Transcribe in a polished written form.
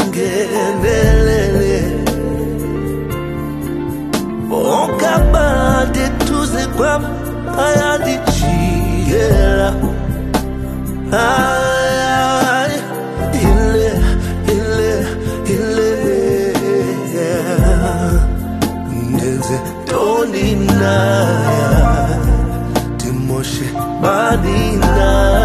ungenelele Okabade tuze kwam ayadichiyela Ay, ile Ndenze tonina Timoshe badina